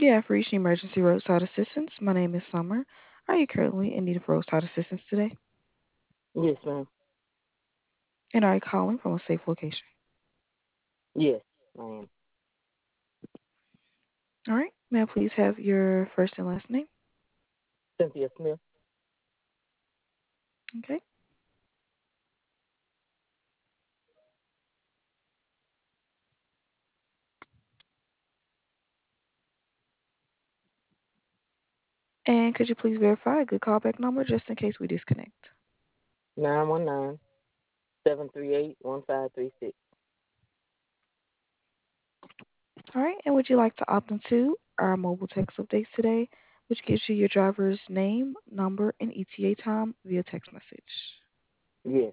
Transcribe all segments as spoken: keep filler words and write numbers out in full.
You have reached Emergency Roadside Assistance. My name is Summer. Are you currently in need of roadside assistance today? Yes, ma'am. And are you calling from a safe location? Yes, I am. All right. May I please have your first and last name? Cynthia Smith. Okay. And could you please verify a good callback number just in case we disconnect? Nine one nine seven three eight one five three six. All right. And would you like to opt into our mobile text updates today, which gives you your driver's name, number, and E T A time via text message? Yes.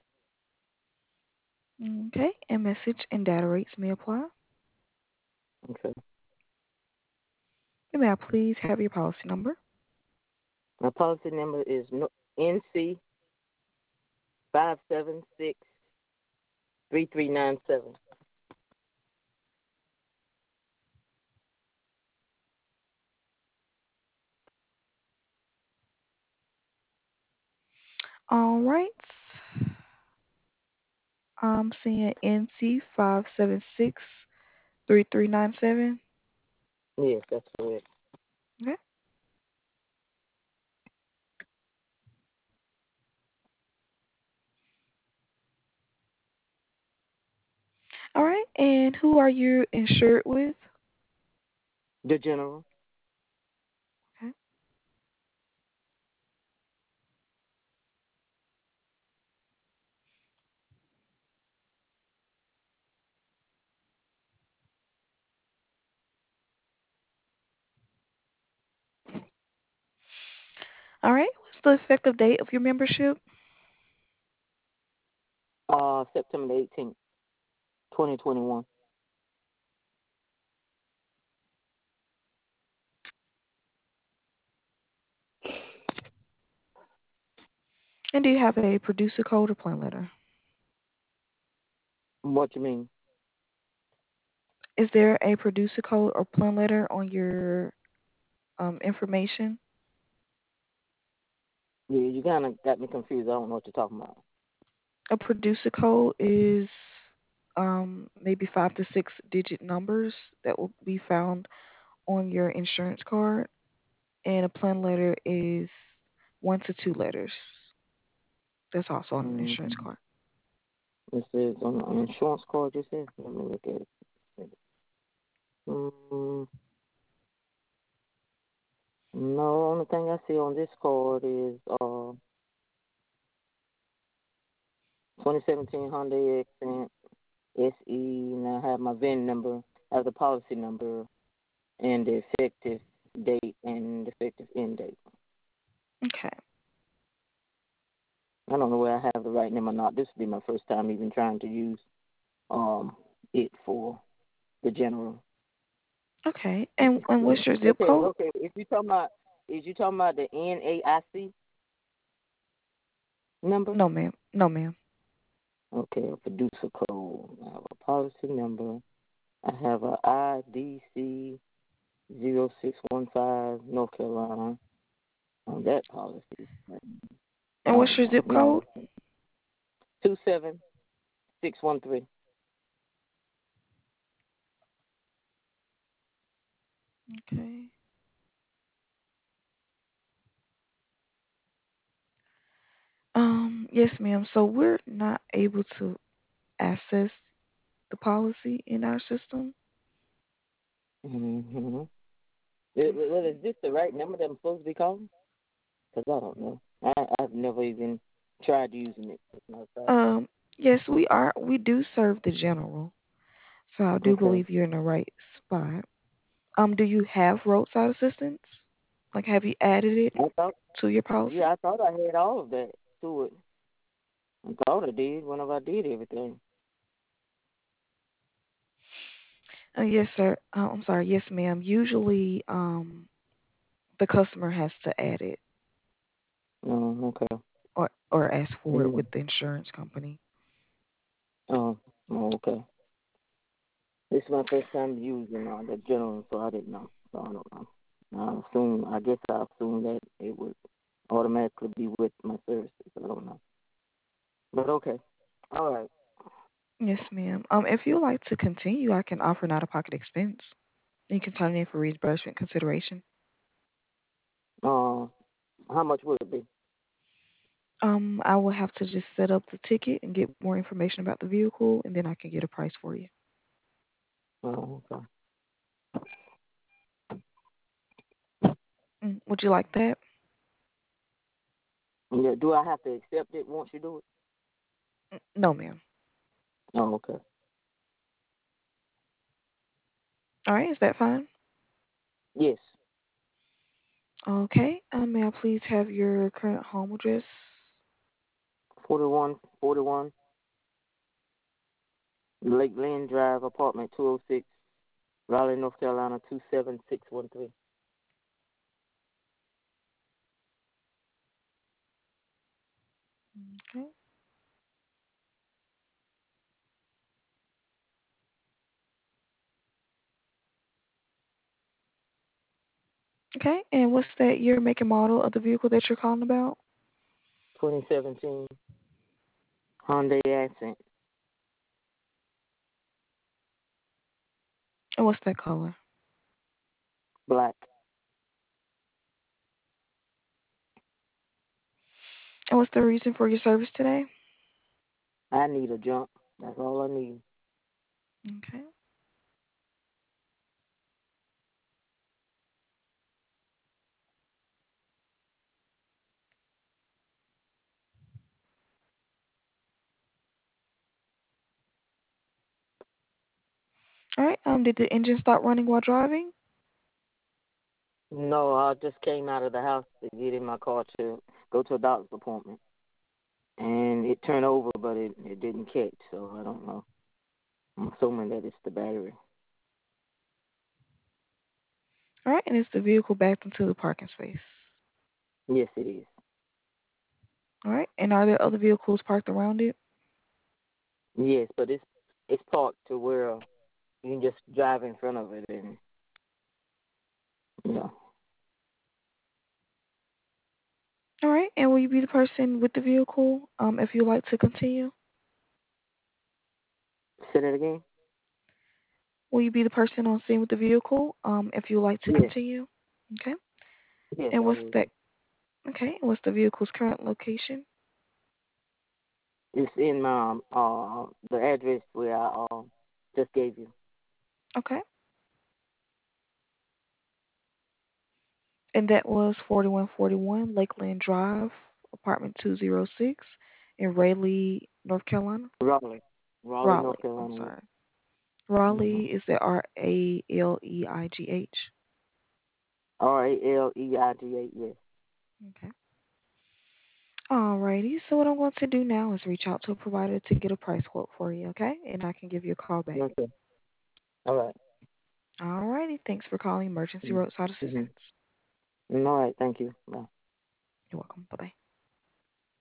Okay. And message and data rates may apply. Okay. And may I please have your policy number? My policy number is no- N C five seven six three three nine seven. All right. I'm seeing N C five seven six three three nine seven. Yes, that's correct. Okay. All right. And who are you insured with? The general. Okay. All right. What's the effective date of your membership? Uh, September eighteenth, twenty twenty one. And do you have a producer code or plan letter? What you mean? Is there a producer code or plan letter on your um, information? Yeah, you kind of got me confused. I don't know what you're talking about. A producer code is um, maybe five to six digit numbers that will be found on your insurance card, and a plan letter is one to two letters. That's also on an insurance Mm-hmm. card. It says on the insurance card. You said. Let me look at it. Mm, no, only thing I see on this card is uh twenty seventeen Hyundai Accent S E, and I have my V I N number, I have the policy number, and the effective date and the effective end date. Okay. I don't know whether I have the right name or not. This will be my first time even trying to use um it for the general. Okay. And and what's your zip Okay, code? okay. If you talking about, is you talking about the N A I C number? No, ma'am. No, ma'am. Okay, a producer code. I have a policy number. I have a I D C zero six one five North Carolina on that policy. And what's your Um, zip no, code? two seven six one three. Okay. Um, yes, ma'am. So we're not able to access the policy in our system. Mm-hmm. Well, is this the right number that I'm supposed to be calling? Because I don't know. I, I've never even tried using it. As a matter of fact. Um, yes, we are. We do serve the general, so I do Okay. believe you're in the right spot. Um, do you have roadside assistance? Like, have you added it I thought, to your policy? yeah, I thought I had all of that to it. I thought I did whenever I did everything. Uh, yes, sir. Uh, I'm sorry. Yes, ma'am. Usually, um, the customer has to add it Oh, okay. or or ask for it Yeah. with the insurance company. Oh, oh, okay. This is my first time using uh, the general, so I didn't know. So I don't know. I assume, I guess I assume that it would automatically be with my services. I don't know. But okay. All right. Yes, ma'am. Um, if you would like to continue, I can offer an out-of-pocket expense. You can turn it in for reimbursement consideration. Uh, how much would it be? Um, I will have to just set up the ticket and get more information about the vehicle, and then I can get a price for you. Oh, okay. Mm, would you like that? Yeah, do I have to accept it once you do it? Mm, no, ma'am. Oh, okay. All right, is that fine? Yes. Okay. Um, may I please have your current home address? Forty-one, forty-one, Lake Lynn Drive, apartment two oh six, Raleigh, North Carolina, two seven six one three. Okay. Okay. And what's that year, make, and model of the vehicle that you're calling about? twenty seventeen Hyundai Accent, And what's that color? black. And what's the reason for your service today? I need a jump. That's all I need. Okay. All right. Um, did the engine stop running while driving? No, I just came out of the house to get in my car to go to a doctor's appointment. And it turned over, but it, it didn't catch, so I don't know. I'm assuming that it's the battery. All right. And is the vehicle backed into the parking space? Yes, it is. All right. And are there other vehicles parked around it? Yes, but it's it's parked to where you can just drive in front of it, and you know. All right. And will you be the person with the vehicle? Um, if you'd like to continue, Say that again. will you be the person on scene with the vehicle? Um, if you'd like to Yes, continue. Okay. yes, And I what's will that? be. Okay. And what's the vehicle's current location? It's in my um, uh the address where I uh, just gave you. Okay. And that was forty-one forty-one Lakeland Drive, apartment two oh six in Raleigh, North Carolina. Raleigh, Raleigh, North Raleigh. I'm Carolina. sorry. Mm-hmm. Raleigh is the R A L E I G H. R A L E I G A. Yes. Okay. Alrighty. So what I'm going to do now is reach out to a provider to get a price quote for you, okay? And I can give you a call back. Okay. All right. Alrighty. Thanks for calling Emergency Roadside Mm-hmm. Assistance. All right. Thank you. Bye. You're welcome. Bye bye.